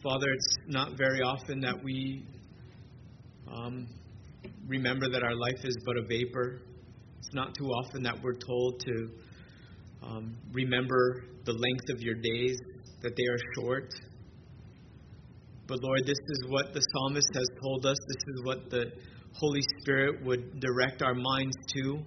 Father, it's not very often that we remember that our life is but a vapor. It's not too often that we're told to remember the length of your days, that they are short. But Lord, this is what the psalmist has told us. This is what the Holy Spirit would direct our minds to.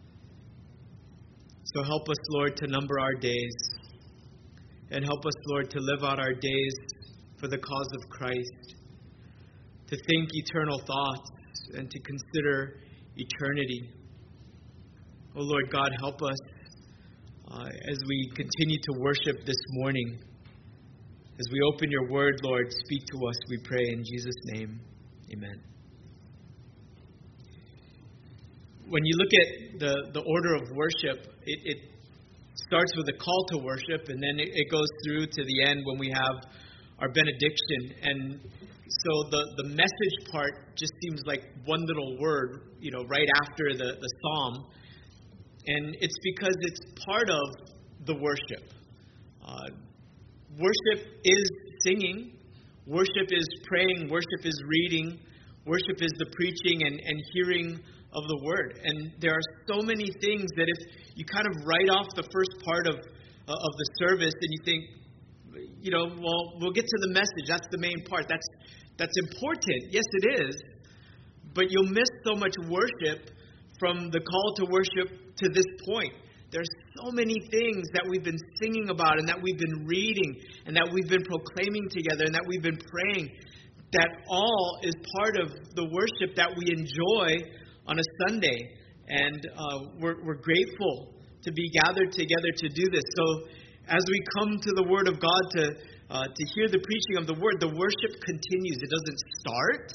So help us, Lord, to number our days. And help us, Lord, to live out our days for the cause of Christ. To think eternal thoughts and to consider eternity. Oh, Lord God, help us as we continue to worship this morning. As we open your word, Lord, speak to us, we pray in Jesus' name. Amen. When you look at the order of worship, it starts with a call to worship, and then it goes through to the end when we have our benediction. And so the message part just seems like one little word, right after the psalm. And it's because it's part of the worship. Worship is singing. Worship is praying. Worship is reading. Worship is the preaching and hearing of the word. And there are so many things that if you kind of write off the first part of the service and you think, well, we'll get to the message. That's the main part. That's important. Yes, it is. But you'll miss so much worship from the call to worship to this point. There's so many things that we've been singing about and that we've been reading and that we've been proclaiming together and that we've been praying, that all is part of the worship that we enjoy on a Sunday. And we're grateful to be gathered together to do this. So as we come to the Word of God to hear the preaching of the Word, the worship continues. It doesn't start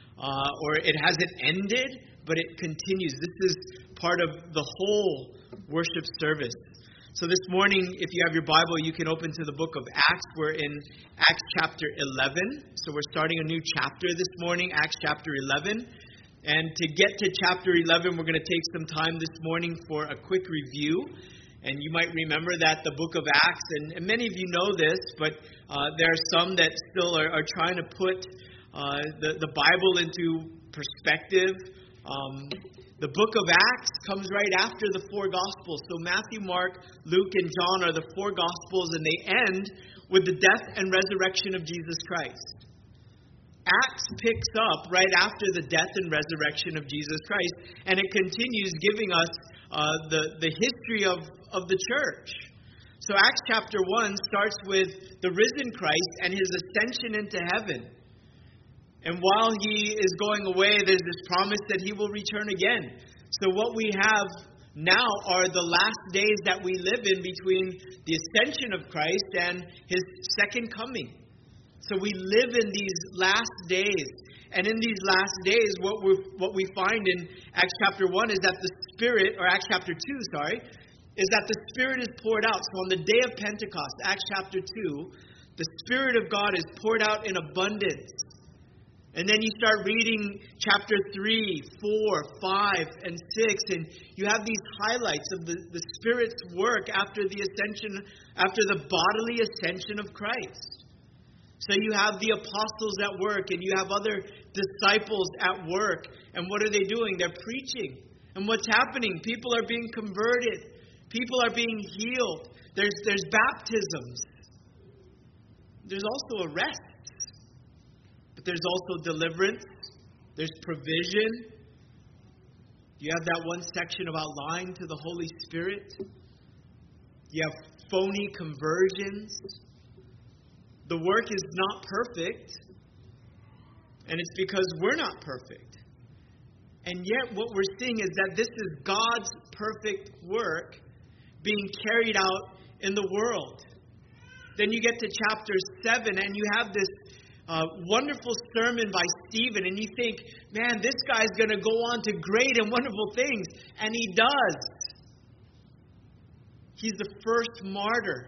or it hasn't ended, but it continues. This is part of the whole worship service. So this morning, if you have your Bible, you can open to the book of Acts. We're in Acts chapter 11. So we're starting a new chapter this morning, Acts chapter 11. And to get to chapter 11, we're going to take some time this morning for a quick review. And you might remember that the book of Acts, and many of you know this, but there are some that still are trying to put the Bible into perspective. The book of Acts comes right after the four Gospels. So Matthew, Mark, Luke, and John are the four Gospels, and they end with the death and resurrection of Jesus Christ. Acts picks up right after the death and resurrection of Jesus Christ, and it continues giving us the history of the church. So Acts chapter 1 starts with the risen Christ and his ascension into heaven. And while he is going away, there's this promise that he will return again. So what we have now are the last days that we live in between the ascension of Christ and his second coming. So we live in these last days. And in these last days, what we find in Acts chapter 1 is that the Spirit, or Acts chapter 2, is that the Spirit is poured out. So on the day of Pentecost, Acts chapter 2, the Spirit of God is poured out in abundance. And then you start reading chapter 3, 4, 5, and 6, and you have these highlights of the Spirit's work after the ascension, after the bodily ascension of Christ. So you have the apostles at work, and you have other disciples at work. And what are they doing? They're preaching. And what's happening? People are being converted. People are being healed. There's baptisms. There's also arrests. But there's also deliverance. There's provision. You have that one section about lying to the Holy Spirit. You have phony conversions. The work is not perfect. And it's because we're not perfect. And yet what we're seeing is that this is God's perfect work being carried out in the world. Then you get to chapter 7 and you have this wonderful sermon by Stephen, and you think, man, this guy's going to go on to great and wonderful things. And he does. He's the first martyr.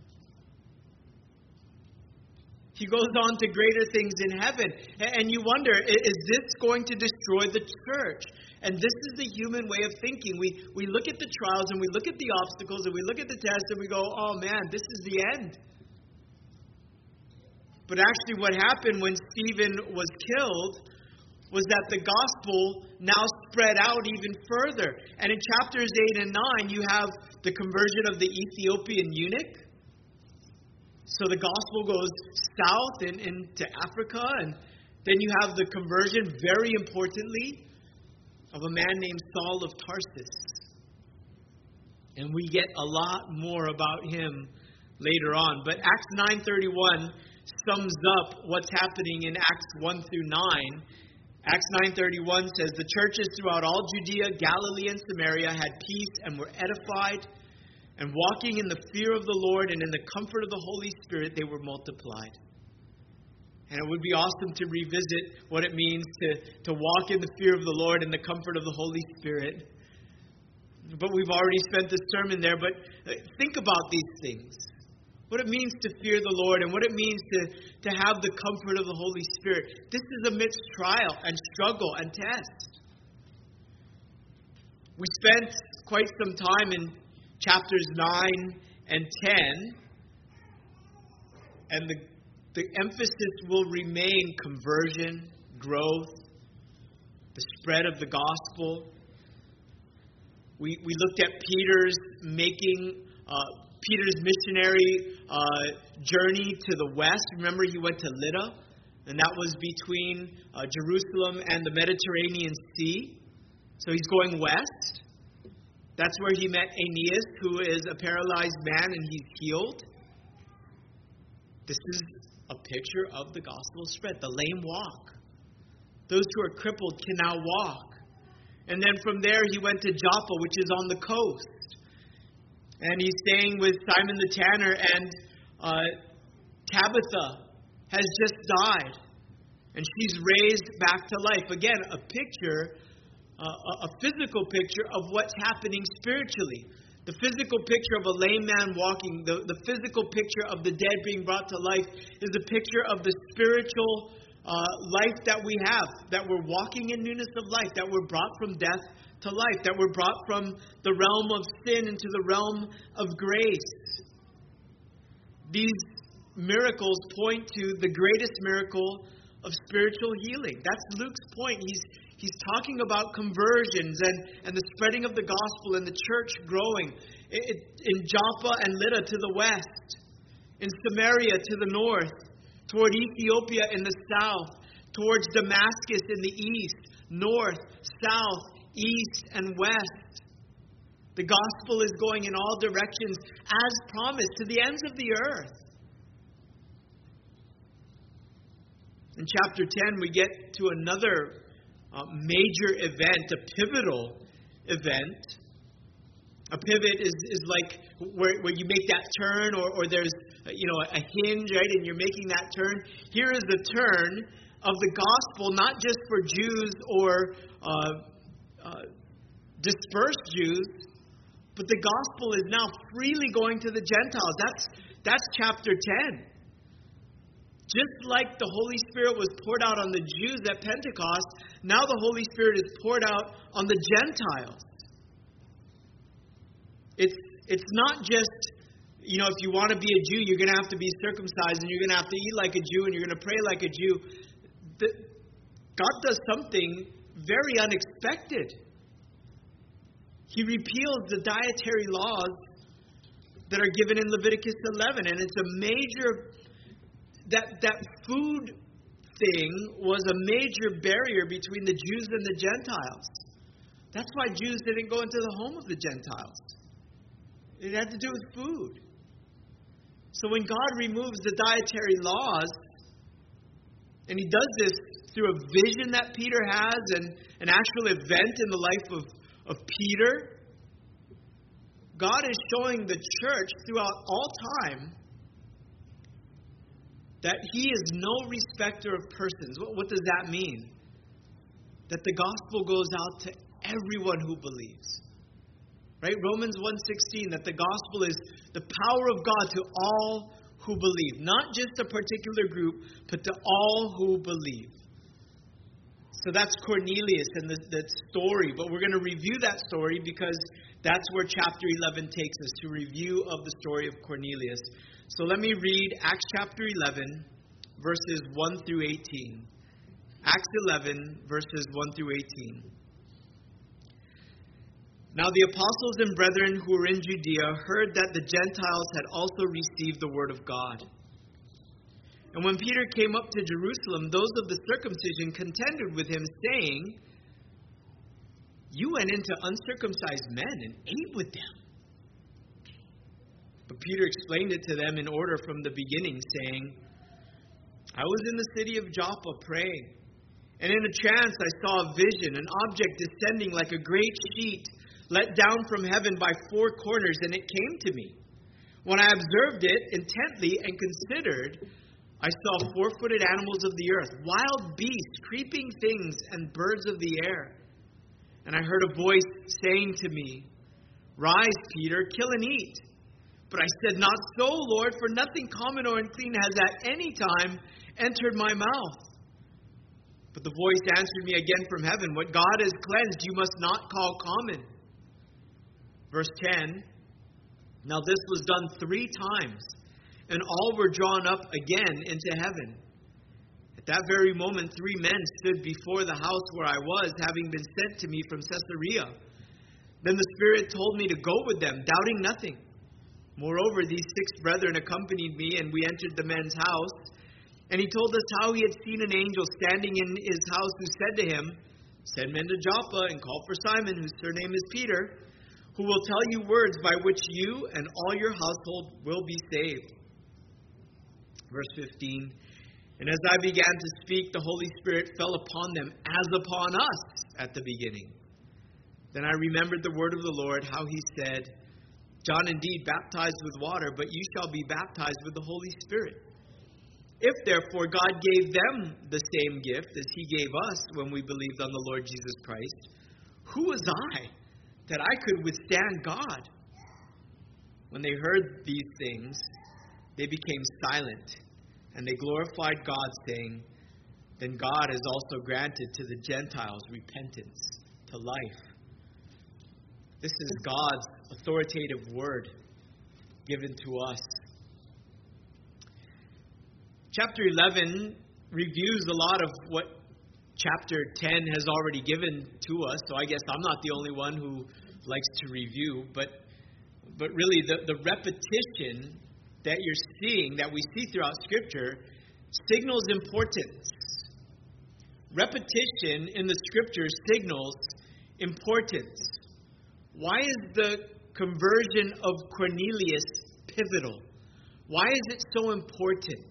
He goes on to greater things in heaven. And you wonder, is this going to destroy the church? And this is the human way of thinking. We look at the trials and we look at the obstacles and we look at the tests and we go, oh man, this is the end. But actually what happened when Stephen was killed was that the gospel now spread out even further. And in chapters 8 and 9, you have the conversion of the Ethiopian eunuch. So the gospel goes south into Africa, and then you have the conversion, very importantly, of a man named Saul of Tarsus. And we get a lot more about him later on. But Acts 9:31 sums up what's happening in Acts 1 through 9. Acts 9:31 says, "The churches throughout all Judea, Galilee, and Samaria had peace and were edified, and walking in the fear of the Lord and in the comfort of the Holy Spirit, they were multiplied." And it would be awesome to revisit what it means to walk in the fear of the Lord and the comfort of the Holy Spirit. But we've already spent the sermon there. But think about these things. What it means to fear the Lord and what it means to have the comfort of the Holy Spirit. This is amidst trial and struggle and test. We spent quite some time in chapters 9 and 10. And the emphasis will remain conversion, growth, the spread of the gospel. We looked at Peter's missionary journey to the west. Remember, he went to Lydda, and that was between Jerusalem and the Mediterranean Sea. So he's going west. That's where he met Aeneas, who is a paralyzed man, and he's healed. This is a picture of the gospel spread. The lame walk. Those who are crippled can now walk. And then from there, he went to Joppa, which is on the coast. And he's staying with Simon the tanner, and Tabitha has just died. And she's raised back to life. Again, a picture, a physical picture of what's happening spiritually. The physical picture of a lame man walking, the physical picture of the dead being brought to life is a picture of the spiritual life that we have, that we're walking in newness of life, that we're brought from death to life, that we're brought from the realm of sin into the realm of grace. These miracles point to the greatest miracle of spiritual healing. That's Luke's point. He's talking about conversions and the spreading of the gospel and the church growing. In Joppa and Lydda to the west, in Samaria to the north, toward Ethiopia in the south, towards Damascus in the east, north, south, east, and west. The gospel is going in all directions as promised to the ends of the earth. In chapter 10, we get to another major event, a pivotal event. A pivot is like where you make that turn, or there's a hinge, right, and you're making that turn. Here is the turn of the gospel, not just for Jews or dispersed Jews, but the gospel is now freely going to the Gentiles. That's chapter 10. Just like the Holy Spirit was poured out on the Jews at Pentecost, now the Holy Spirit is poured out on the Gentiles. It's not just, if you want to be a Jew, you're going to have to be circumcised, and you're going to have to eat like a Jew, and you're going to pray like a Jew. God does something very unexpected. He repeals the dietary laws that are given in Leviticus 11, and it's a major... That food thing was a major barrier between the Jews and the Gentiles. That's why Jews didn't go into the home of the Gentiles. It had to do with food. So when God removes the dietary laws, and He does this through a vision that Peter has and an actual event in the life of Peter, God is showing the church throughout all time that He is no respecter of persons. What does that mean? That the gospel goes out to everyone who believes. Right? Romans 1:16, that the gospel is the power of God to all who believe. Not just a particular group, but to all who believe. So that's Cornelius and the story. But we're going to review that story because that's where chapter 11 takes us, to review of the story of Cornelius. So let me read Acts chapter 11, verses 1 through 18. Acts 11, verses 1 through 18. Now the apostles and brethren who were in Judea heard that the Gentiles had also received the word of God. And when Peter came up to Jerusalem, those of the circumcision contended with him, saying, "You went into uncircumcised men and ate with them." But Peter explained it to them in order from the beginning, saying, "I was in the city of Joppa praying, and in a trance I saw a vision, an object descending like a great sheet, let down from heaven by four corners, and it came to me. When I observed it intently and considered, I saw four-footed animals of the earth, wild beasts, creeping things, and birds of the air. And I heard a voice saying to me, 'Rise, Peter, kill and eat.' But I said, 'Not so, Lord, for nothing common or unclean has at any time entered my mouth.' But the voice answered me again from heaven, 'What God has cleansed, you must not call common.'" Verse 10, "Now this was done 3 times, and all were drawn up again into heaven. At that very moment 3 men stood before the house where I was, having been sent to me from Caesarea. Then the Spirit told me to go with them, doubting nothing. Moreover, these 6 brethren accompanied me, and we entered the men's house. And he told us how he had seen an angel standing in his house, who said to him, 'Send men to Joppa and call for Simon, whose surname is Peter, who will tell you words by which you and all your household will be saved.'" Verse 15, "And as I began to speak, the Holy Spirit fell upon them as upon us at the beginning. Then I remembered the word of the Lord, how he said, 'John indeed baptized with water, but you shall be baptized with the Holy Spirit.' If therefore God gave them the same gift as he gave us when we believed on the Lord Jesus Christ, who was I that I could withstand God?" When they heard these things, they became silent, and they glorified God, saying, "Then God has also granted to the Gentiles repentance to life." This is God's authoritative word given to us. Chapter 11 reviews a lot of what chapter 10 has already given to us, so I guess I'm not the only one who likes to review, but really the repetition that you're seeing, that we see throughout Scripture, signals importance. Repetition in the Scripture signals importance. Why is the conversion of Cornelius pivotal? Why is it so important?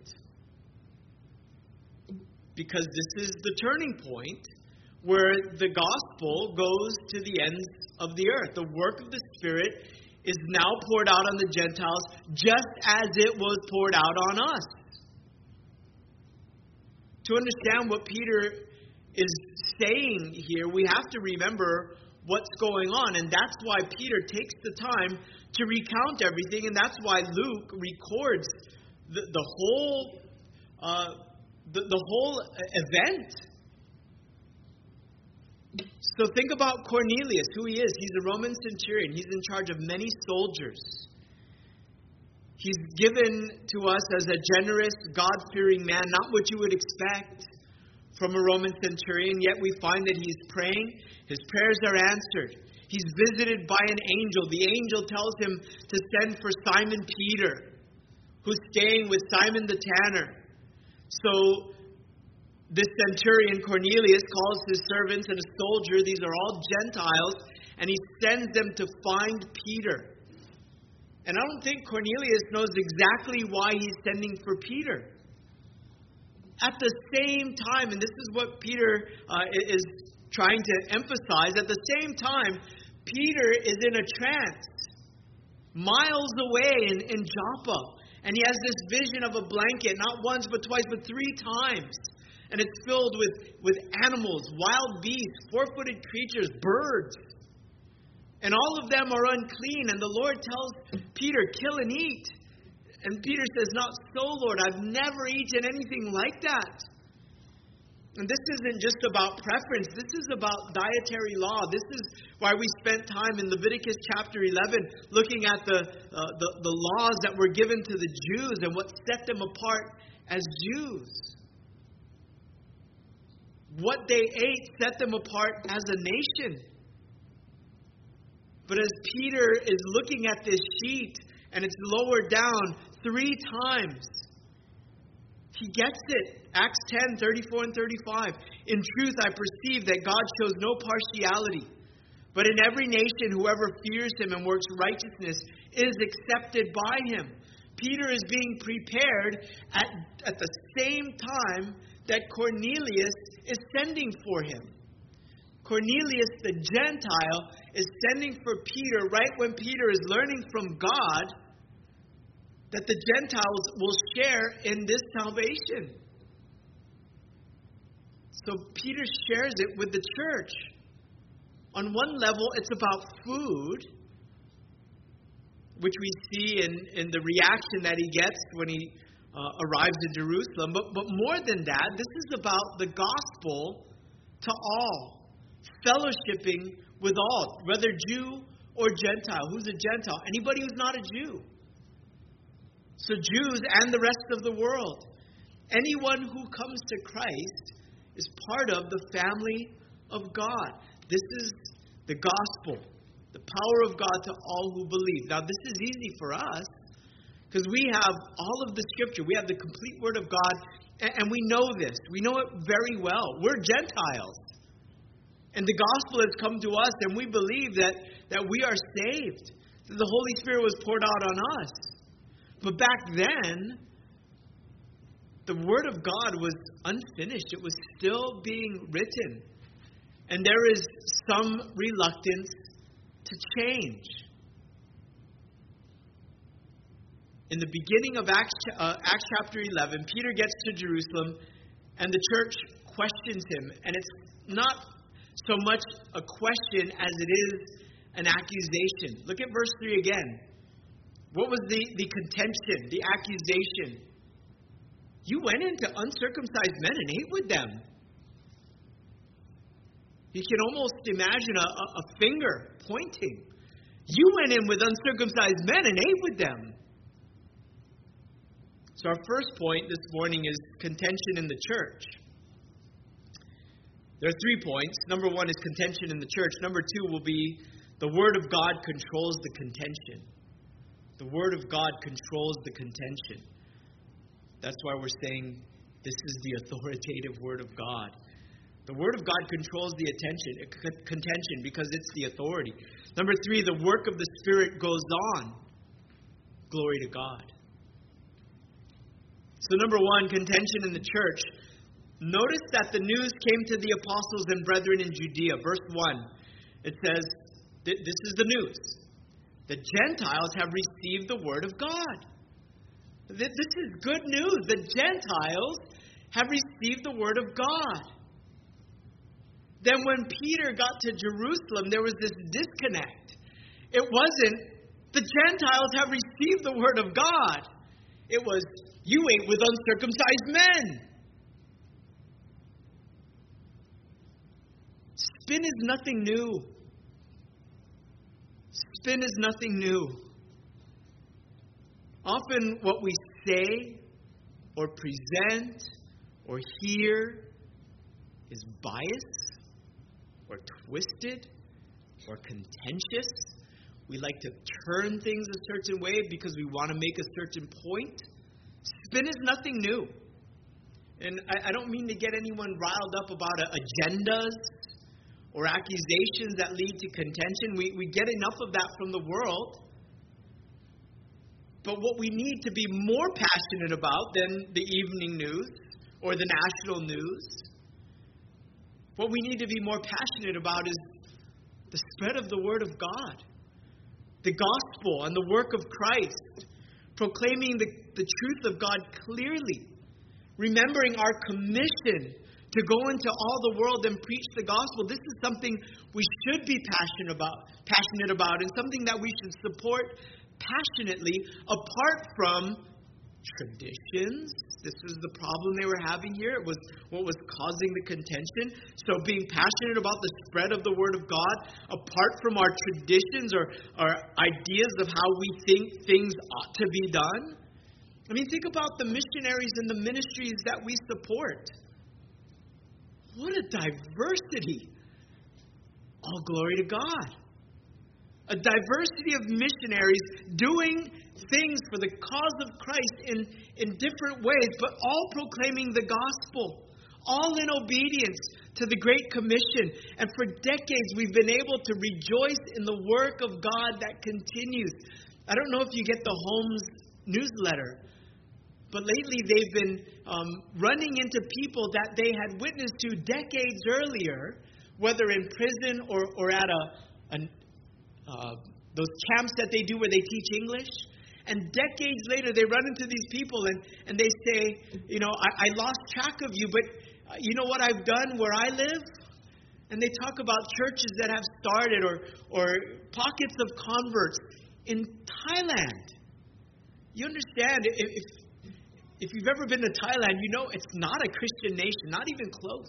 Because this is the turning point where the gospel goes to the ends of the earth. The work of the Spirit is now poured out on the Gentiles just as it was poured out on us. To understand what Peter is saying here, we have to remember what's going on. And that's why Peter takes the time to recount everything. And that's why Luke records the whole event. So think about Cornelius, who he is. He's a Roman centurion. He's in charge of many soldiers. He's given to us as a generous, God-fearing man, not what you would expect from a Roman centurion, yet we find that he's praying. His prayers are answered. He's visited by an angel. The angel tells him to send for Simon Peter, who's staying with Simon the tanner. So this centurion, Cornelius, calls his servants and a soldier. These are all Gentiles. And he sends them to find Peter. And I don't think Cornelius knows exactly why he's sending for Peter. At the same time, and this is what Peter is trying to emphasize, at the same time, Peter is in a trance, miles away in Joppa. And he has this vision of a blanket, not once, but twice, but 3 times. And it's filled with animals, wild beasts, 4-footed creatures, birds. And all of them are unclean. And the Lord tells Peter, kill and eat. And Peter says, not so, Lord. I've never eaten anything like that. And this isn't just about preference. This is about dietary law. This is why we spent time in Leviticus chapter 11 looking at the laws that were given to the Jews and what set them apart as Jews. What they ate set them apart as a nation. But as Peter is looking at this sheet and it's lowered down 3 times, he gets it. Acts 10, 34 and 35. In truth, I perceive that God shows no partiality, but in every nation, whoever fears him and works righteousness is accepted by him. Peter is being prepared at the same time that Cornelius is sending for him. Cornelius, the Gentile, is sending for Peter right when Peter is learning from God that the Gentiles will share in this salvation. So Peter shares it with the church. On one level, it's about food, which we see in the reaction that he gets when he arrives in Jerusalem. But more than that, this is about the gospel to all, fellowshipping with all, whether Jew or Gentile. Who's a Gentile? Anybody who's not a Jew. So Jews and the rest of the world. Anyone who comes to Christ is part of the family of God. This is the gospel, the power of God to all who believe. Now, this is easy for us because we have all of the Scripture. We have the complete Word of God, and we know this. We know it very well. We're Gentiles. And the gospel has come to us, and we believe that we are saved, that the Holy Spirit was poured out on us. But back then, the Word of God was unfinished. It was still being written. And there is some reluctance to change. In the beginning of Acts chapter 11, Peter gets to Jerusalem, and the church questions him. And it's not so much a question as it is an accusation. Look at verse 3 again. What was the contention, the accusation? You went into uncircumcised men and ate with them. You can almost imagine a finger pointing. You went in with uncircumcised men and ate with them. So our first point this morning is contention in the church. There are 3 points. Number 1 is contention in the church. Number 2 will be the Word of God controls the contention. The Word of God controls the contention. That's why we're saying this is the authoritative Word of God. The Word of God controls the contention because it's the authority. Number 3, the work of the Spirit goes on. Glory to God. So number 1, contention in the church. Notice that the news came to the apostles and brethren in Judea. Verse 1, it says, this is the news. The Gentiles have received the Word of God. This is good news. The Gentiles have received the Word of God. Then when Peter got to Jerusalem, there was this disconnect. It wasn't, the Gentiles have received the Word of God. It was, you ate with uncircumcised men. Spin is nothing new. Spin is nothing new. Often what we say or present or hear is biased or twisted or contentious. We like to turn things a certain way because we want to make a certain point. Spin is nothing new. And I don't mean to get anyone riled up about agendas or accusations that lead to contention. We get enough of that from the world. But what we need to be more passionate about than the evening news or the national news, what we need to be more passionate about is the spread of the Word of God, the gospel and the work of Christ, proclaiming the truth of God clearly, remembering our commission to go into all the world and preach the gospel. This is something we should be passionate about, and something that we should support passionately apart from traditions. This was the problem they were having here. It was what was causing the contention. So being passionate about the spread of the Word of God apart from our traditions or our ideas of how we think things ought to be done. I mean, think about the missionaries and the ministries that we support. What a diversity. All glory to God. A diversity of missionaries doing things for the cause of Christ in different ways, but all proclaiming the gospel, all in obedience to the Great Commission. And for decades, we've been able to rejoice in the work of God that continues. I don't know if you get the Holmes newsletter, but lately they've been running into people that they had witnessed to decades earlier, whether in prison or at those camps that they do where they teach English. And decades later, they run into these people and they say, I lost track of you, but you know what I've done where I live? And they talk about churches that have started or pockets of converts in Thailand. You understand, if you've ever been to Thailand, you know it's not a Christian nation, not even close.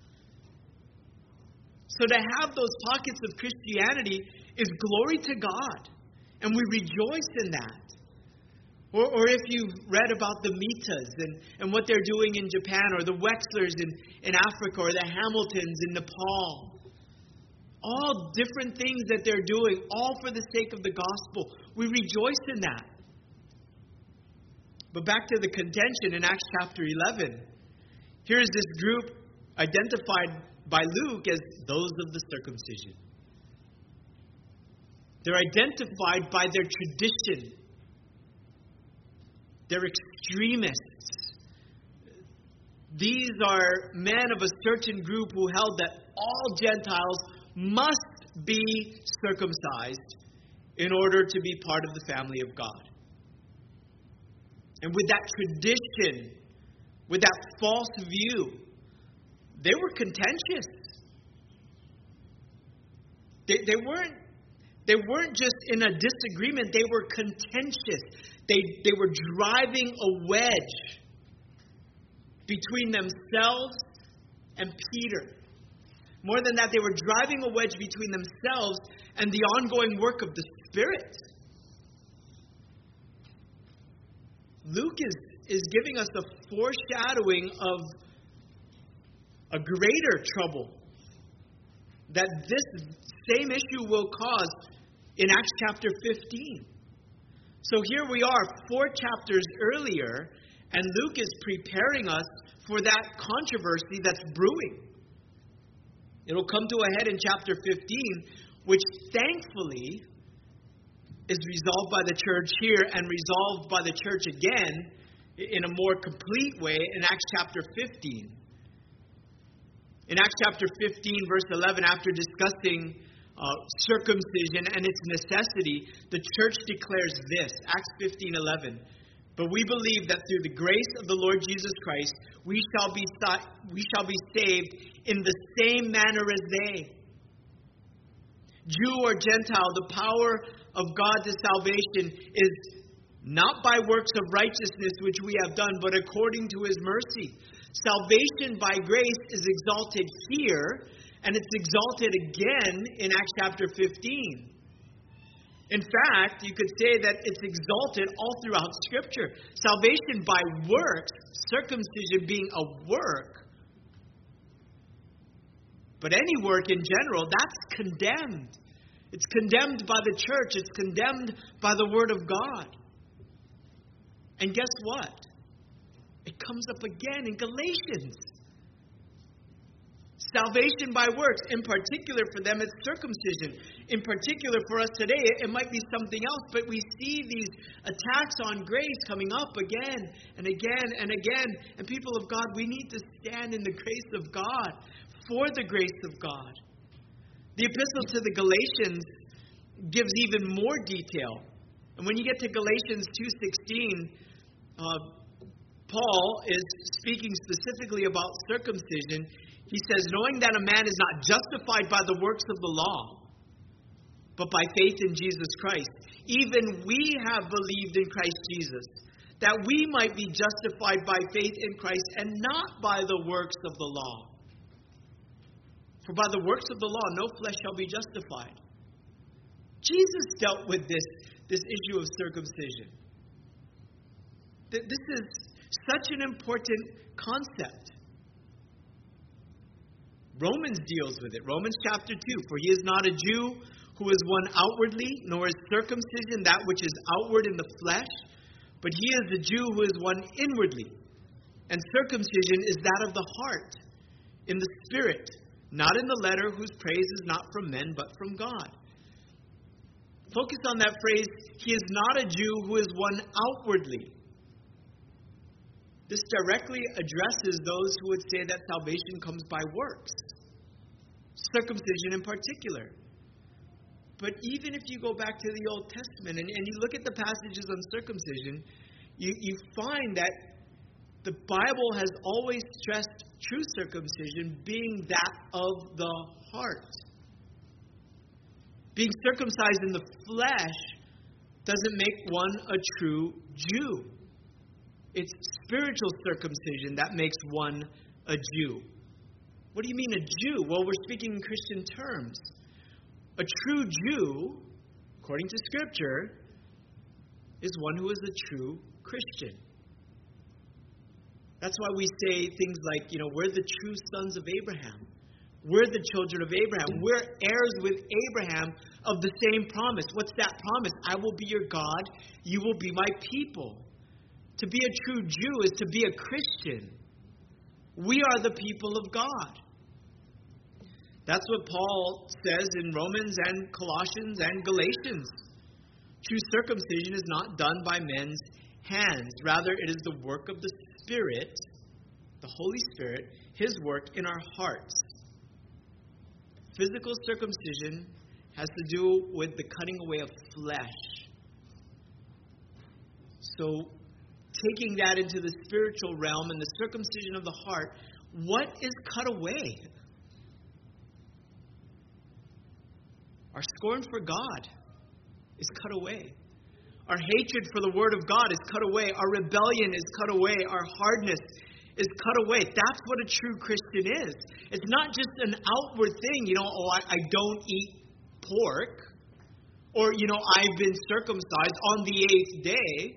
So to have those pockets of Christianity is glory to God. And we rejoice in that. Or if you've read about the Mitas and what they're doing in Japan, or the Wexlers in Africa, or the Hamiltons in Nepal. All different things that they're doing, all for the sake of the gospel. We rejoice in that. But back to the contention in Acts chapter 11. Here's this group identified by Luke as those of the circumcision. They're identified by their tradition. They're extremists. These are men of a certain group who held that all Gentiles must be circumcised in order to be part of the family of God. And with that tradition, with that false view, they were contentious. They weren't just in a disagreement, they were contentious. They were driving a wedge between themselves and Peter. More than that, they were driving a wedge between themselves and the ongoing work of the Spirit. Luke is giving us a foreshadowing of a greater trouble that this same issue will cause in Acts chapter 15. So here we are, 4 chapters earlier, and Luke is preparing us for that controversy that's brewing. It'll come to a head in chapter 15, which thankfully is resolved by the church here and resolved by the church again in a more complete way in Acts chapter 15. In Acts chapter 15, verse 11, after discussing circumcision and its necessity, the church declares this, Acts 15:11. But we believe that through the grace of the Lord Jesus Christ, we shall be saved in the same manner as they. Jew or Gentile, the power of God to salvation is not by works of righteousness which we have done, but according to His mercy. Salvation by grace is exalted here, and it's exalted again in Acts chapter 15. In fact, you could say that it's exalted all throughout Scripture. Salvation by works, circumcision being a work. But any work in general, that's condemned. It's condemned by the church. It's condemned by the Word of God. And guess what? It comes up again in Galatians. Salvation by works, in particular for them, it's circumcision. In particular for us today, it might be something else, but we see these attacks on grace coming up again and again and again. And people of God, we need to stand in the grace of God, for the grace of God. The epistle to the Galatians gives even more detail. And when you get to Galatians 2:16, Paul is speaking specifically about circumcision. He says, knowing that a man is not justified by the works of the law, but by faith in Jesus Christ. Even we have believed in Christ Jesus, that we might be justified by faith in Christ and not by the works of the law. For by the works of the law, no flesh shall be justified. Jesus dealt with this issue of circumcision. This is such an important concept. Romans deals with it. Romans chapter 2. For he is not a Jew who is one outwardly, nor is circumcision that which is outward in the flesh, but he is a Jew who is one inwardly. And circumcision is that of the heart, in the spirit, not in the letter, whose praise is not from men, but from God. Focus on that phrase, he is not a Jew who is one outwardly. This directly addresses those who would say that salvation comes by works, circumcision in particular. But even if you go back to the Old Testament and you look at the passages on circumcision, you find that the Bible has always stressed true circumcision being that of the heart. Being circumcised in the flesh doesn't make one a true Jew. It's spiritual circumcision that makes one a Jew. What do you mean a Jew? Well, we're speaking in Christian terms. A true Jew, according to Scripture, is one who is a true Christian. That's why we say things like, we're the true sons of Abraham. We're the children of Abraham. We're heirs with Abraham of the same promise. What's that promise? I will be your God. You will be my people. To be a true Jew is to be a Christian. We are the people of God. That's what Paul says in Romans and Colossians and Galatians. True circumcision is not done by men's hands. Rather, it is the work of the Spirit, the Holy Spirit, His work in our hearts. Physical circumcision has to do with the cutting away of flesh. So, taking that into the spiritual realm and the circumcision of the heart, what is cut away? Our scorn for God is cut away. Our hatred for the Word of God is cut away. Our rebellion is cut away. Our hardness is cut away. That's what a true Christian is. It's not just an outward thing, I don't eat pork. Or, I've been circumcised on the 8th day.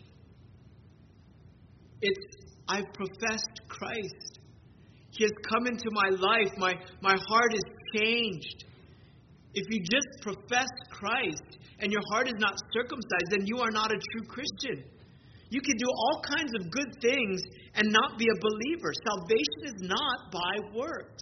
It's, I've professed Christ. He has come into my life. My heart is changed. If you just profess Christ and your heart is not circumcised, then you are not a true Christian. You can do all kinds of good things and not be a believer. Salvation is not by works.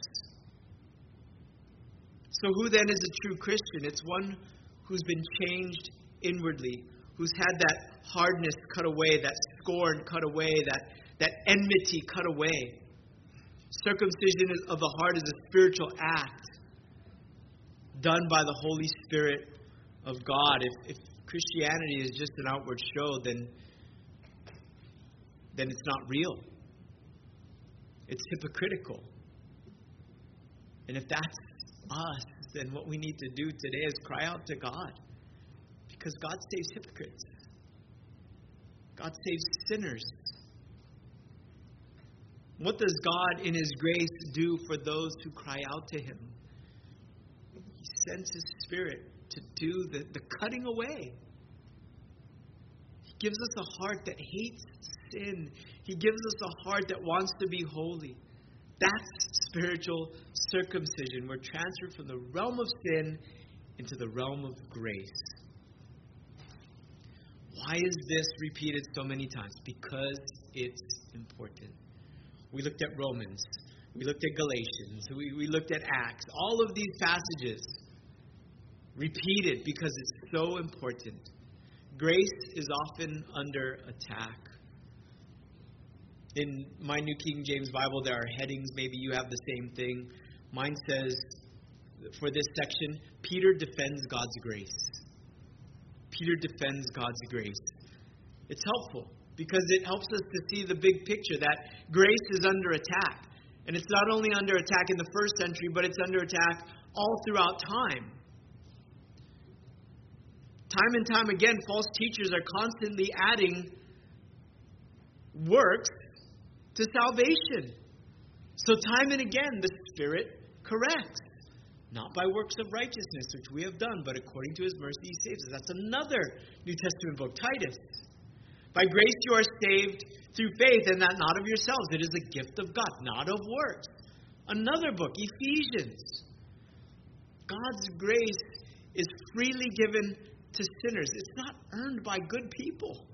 So who then is a true Christian? It's one who's been changed inwardly, who's had that hardness cut away, that scorn cut away, that enmity cut away. Circumcision of the heart is a spiritual act done by the Holy Spirit of God. If Christianity is just an outward show, then it's not real. It's hypocritical. And if that's us, then what we need to do today is cry out to God. Because God saves hypocrites. God saves sinners. What does God in His grace do for those who cry out to Him? He sends His Spirit to do the cutting away. He gives us a heart that hates sin. He gives us a heart that wants to be holy. That's spiritual circumcision. We're transferred from the realm of sin into the realm of grace. Why is this repeated so many times? Because it's important. We looked at Romans. We looked at Galatians. We looked at Acts. All of these passages repeated because it's so important. Grace is often under attack. In my New King James Bible, there are headings. Maybe you have the same thing. Mine says, for this section, Peter defends God's grace. Peter defends God's grace. It's helpful because it helps us to see the big picture that grace is under attack. And it's not only under attack in the first century, but it's under attack all throughout time. Time and time again, false teachers are constantly adding works to salvation. So time and again, the Spirit corrects. Not by works of righteousness, which we have done, but according to His mercy He saves us. That's another New Testament book, Titus. By grace you are saved through faith, and that not of yourselves. It is a gift of God, not of works. Another book, Ephesians. God's grace is freely given to sinners. It's not earned by good people.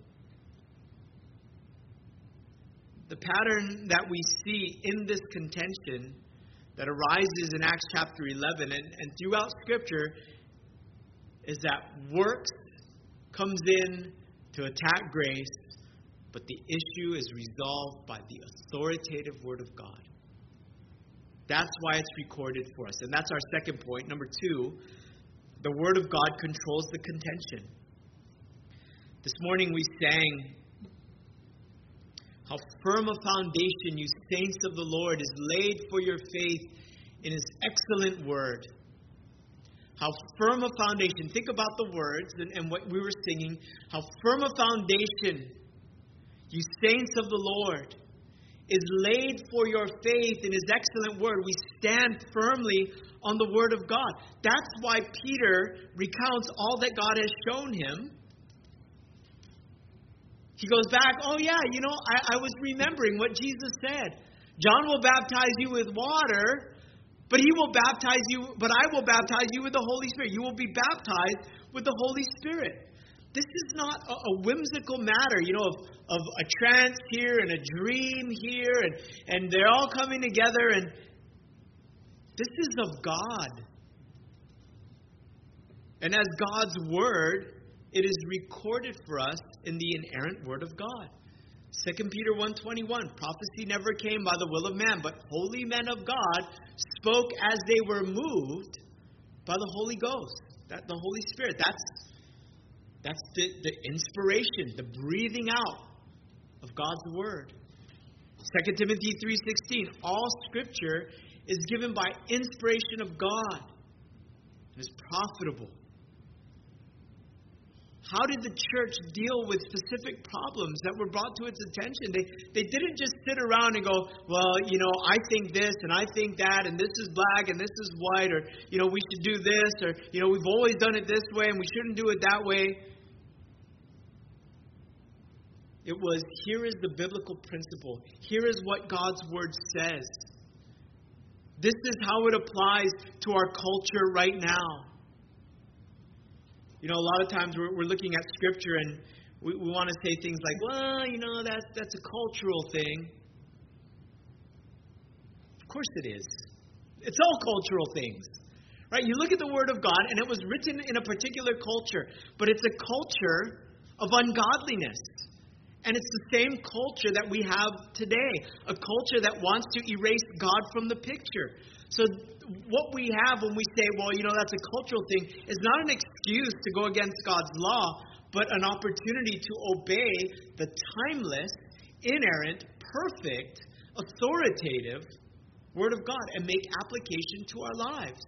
The pattern that we see in this contention that arises in Acts chapter 11 and throughout Scripture is that works comes in to attack grace, but the issue is resolved by the authoritative Word of God. That's why it's recorded for us. And that's our second point. Number 2, the Word of God controls the contention. This morning we sang, "How firm a foundation, you saints of the Lord, is laid for your faith in His excellent Word." How firm a foundation. Think about the words and what we were singing. How firm a foundation, you saints of the Lord, is laid for your faith in His excellent Word. We stand firmly on the Word of God. That's why Peter recounts all that God has shown him. He goes back, I was remembering what Jesus said. John will baptize you with water, but I will baptize you with the Holy Spirit. You will be baptized with the Holy Spirit. This is not a whimsical matter, of a trance here and a dream here, and they're all coming together, and this is of God. And as God's Word, it is recorded for us in the inerrant Word of God. 2 Peter 1:21, prophecy never came by the will of man, but holy men of God spoke as they were moved by the Holy Ghost. The Holy Spirit. That's the inspiration, the breathing out of God's Word. 2 Timothy 3:16, all Scripture is given by inspiration of God and is profitable. How did the church deal with specific problems that were brought to its attention? They didn't just sit around and go, I think this and I think that, and this is black and this is white, or, we should do this, or, we've always done it this way and we shouldn't do it that way. It was, here is the biblical principle. Here is what God's Word says. This is how it applies to our culture right now. A lot of times we're looking at Scripture and we want to say things like, that's a cultural thing. Of course it is. It's all cultural things. Right? You look at the Word of God and it was written in a particular culture, but it's a culture of ungodliness. And it's the same culture that we have today, a culture that wants to erase God from the picture. So what we have when we say, that's a cultural thing, is not an excuse to go against God's law, but an opportunity to obey the timeless, inerrant, perfect, authoritative Word of God and make application to our lives.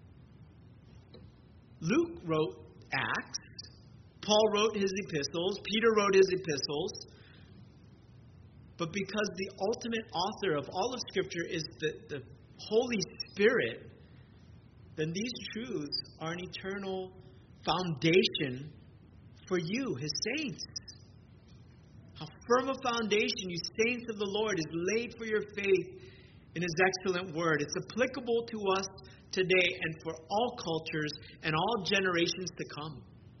Luke wrote Acts. Paul wrote his epistles. Peter wrote his epistles. But because the ultimate author of all of Scripture is the Holy Spirit, then these truths are an eternal foundation for you, His saints. How firm a foundation, you saints of the Lord, is laid for your faith in His excellent Word. It's applicable to us today and for all cultures and all generations to come.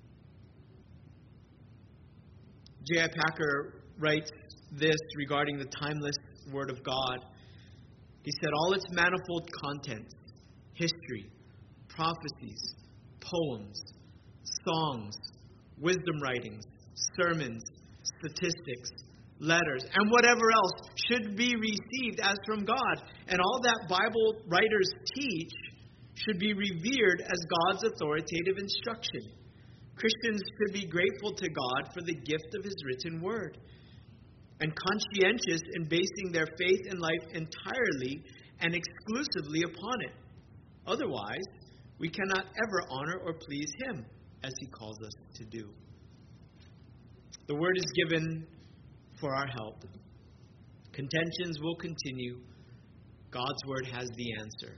J.I. Packer writes this regarding the timeless Word of God. He said, all its manifold contents, history, prophecies, poems, songs, wisdom writings, sermons, statistics, letters, and whatever else should be received as from God. And all that Bible writers teach should be revered as God's authoritative instruction. Christians should be grateful to God for the gift of His written Word and conscientious in basing their faith and life entirely and exclusively upon it. Otherwise, we cannot ever honor or please Him as He calls us to do. The Word is given for our help. Contentions will continue. God's Word has the answer.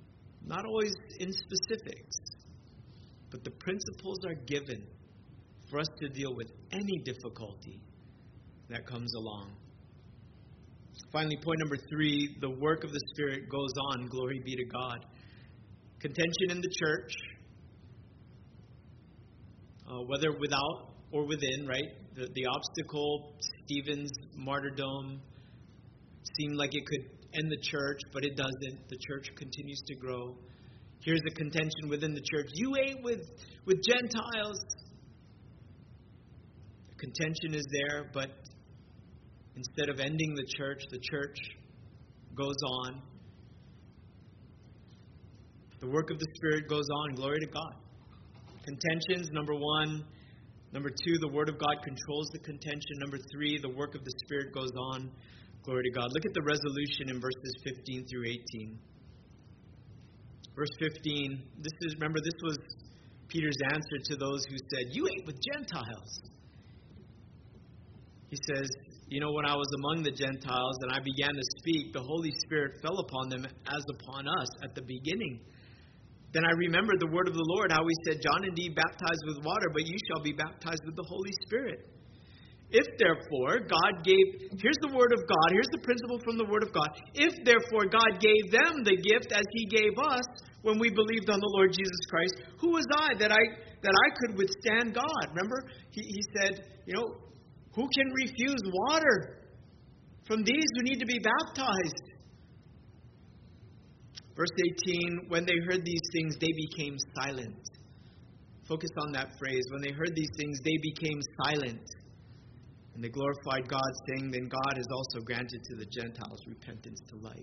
Not always in specifics, but the principles are given for us to deal with any difficulty that comes along. Finally, point number 3, the work of the Spirit goes on. Glory be to God. Contention in the church, whether without or within, right? The obstacle, Stephen's martyrdom, seemed like it could end the church, but it doesn't. The church continues to grow. Here's a contention within the church. You ate with Gentiles. The contention is there, but instead of ending the church goes on. The work of the Spirit goes on. Glory to God. Contentions, number 1. Number 2, the Word of God controls the contention. Number 3, the work of the Spirit goes on. Glory to God. Look at the resolution in verses 15 through 18. Verse 15, this was Peter's answer to those who said, you ate with Gentiles. He says, when I was among the Gentiles and I began to speak, the Holy Spirit fell upon them as upon us at the beginning. Then I remembered the word of the Lord, how he said, John indeed baptized with water, but you shall be baptized with the Holy Spirit. If therefore God gave, here's the word of God, here's the principle from the word of God. If therefore God gave them the gift as he gave us when we believed on the Lord Jesus Christ, who was I that I could withstand God? Remember, he said, who can refuse water from these who need to be baptized? Verse 18, when they heard these things, they became silent. Focus on that phrase. When they heard these things, they became silent. And they glorified God, saying, then God has also granted to the Gentiles repentance to life.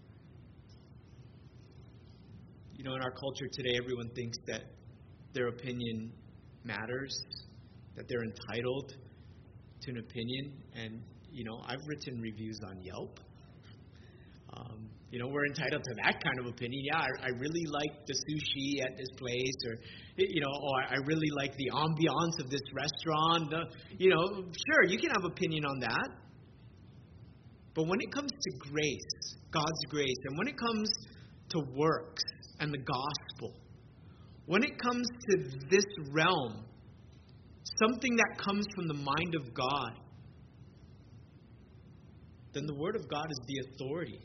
In our culture today, everyone thinks that their opinion matters, that they're entitled to an opinion. And, I've written reviews on Yelp. We're entitled to that kind of opinion. Yeah, I really like the sushi at this place, or I really like the ambiance of this restaurant. Sure, you can have opinion on that. But when it comes to grace, God's grace, and when it comes to works and the gospel, when it comes to this realm, something that comes from the mind of God, then the Word of God is the authority.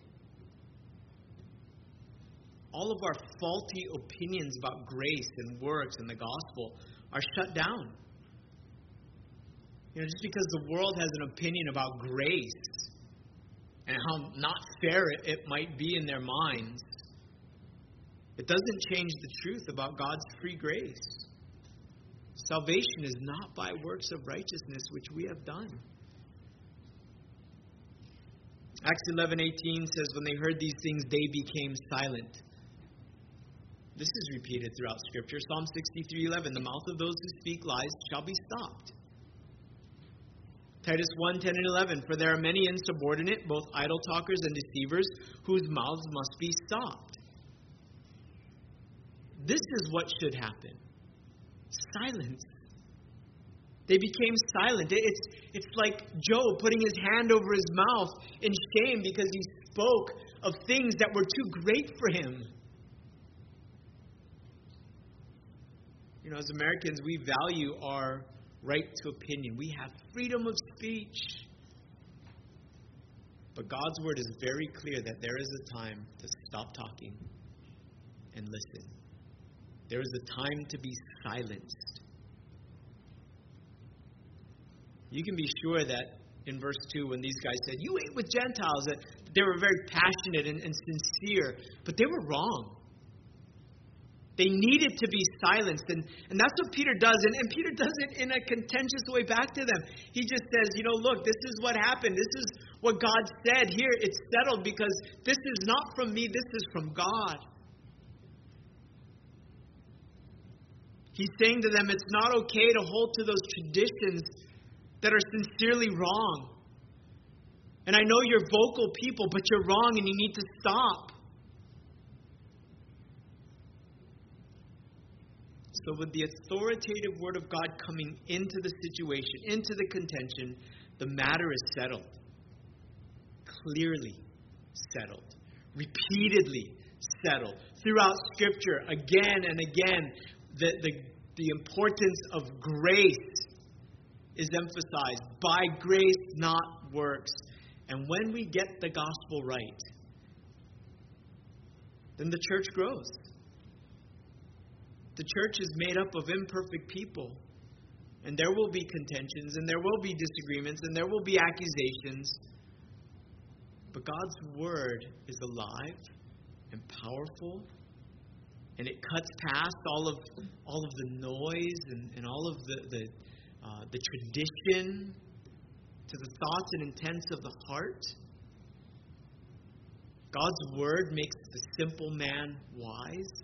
All of our faulty opinions about grace and works and the gospel are shut down. Just because the world has an opinion about grace and how not fair it might be in their minds, it doesn't change the truth about God's free grace. Salvation is not by works of righteousness which we have done. Acts 11:18 says, when they heard these things, they became silent. This is repeated throughout Scripture. Psalm 63:11, the mouth of those who speak lies shall be stopped. Titus 1:10 and 11, for there are many insubordinate, both idle talkers and deceivers, whose mouths must be stopped. This is what should happen. Silence. They became silent. It's like Job putting his hand over his mouth in shame because he spoke of things that were too great for him. As Americans, we value our right to opinion. We have freedom of speech. But God's word is very clear that there is a time to stop talking and listen. There is a time to be silenced. You can be sure that in verse 2, when these guys said, you ate with Gentiles, that they were very passionate and sincere, but they were wrong. They needed to be silenced. And that's what Peter does. And Peter does it in a contentious way back to them. He just says, look, this is what happened. This is what God said. Here, it's settled because this is not from me. This is from God. He's saying to them, it's not okay to hold to those traditions that are sincerely wrong. And I know you're vocal people, but you're wrong and you need to stop. So with the authoritative word of God coming into the situation, into the contention, the matter is settled. Clearly settled. Repeatedly settled. Throughout Scripture, again and again, the importance of grace is emphasized. By grace, not works. And when we get the gospel right, then the church grows. The church is made up of imperfect people. And there will be contentions, and there will be disagreements, and there will be accusations. But God's word is alive and powerful, and it cuts past all of the noise and all of the tradition to the thoughts and intents of the heart. God's word makes the simple man wise.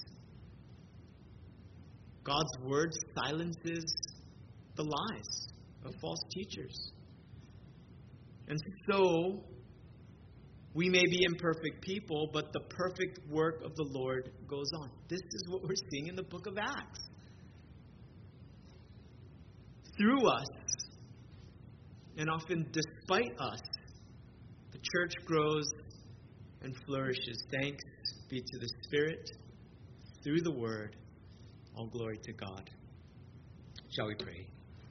God's word silences the lies of false teachers. And so, we may be imperfect people, but the perfect work of the Lord goes on. This is what we're seeing in the book of Acts. Through us, and often despite us, the church grows and flourishes. Thanks be to the Spirit, through the Word. All glory to God. Shall we pray?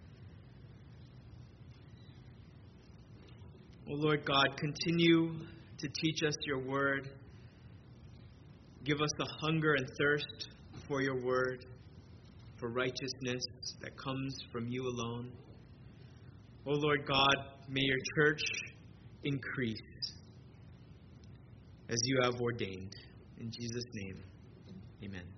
O Lord God, continue to teach us your word. Give us a hunger and thirst for your word, for righteousness that comes from you alone. O Lord God, may your church increase as you have ordained. In Jesus' name, amen.